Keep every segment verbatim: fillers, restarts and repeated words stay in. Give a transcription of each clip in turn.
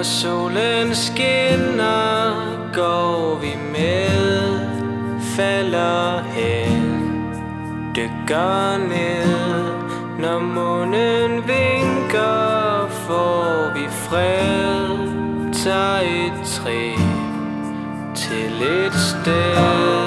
solen skinner, går vi med, falder hen, dykker ned. Når månen vinker, får vi fred, tager et træ til et sted.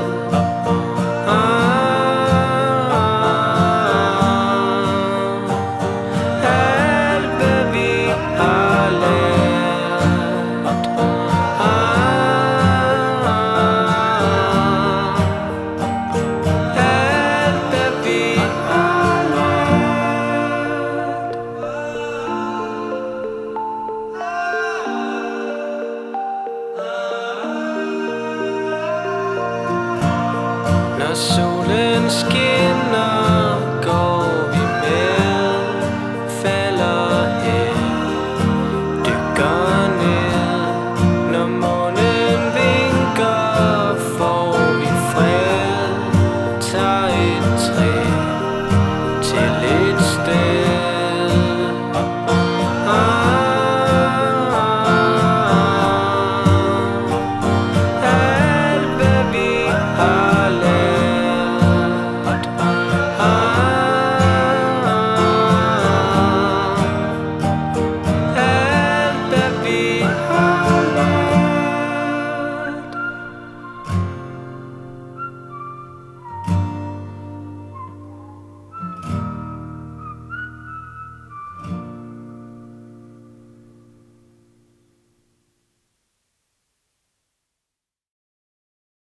Når solen skinner, går vi med, falder hen, dykker ned. Når månen vinker, får vi fred, tager et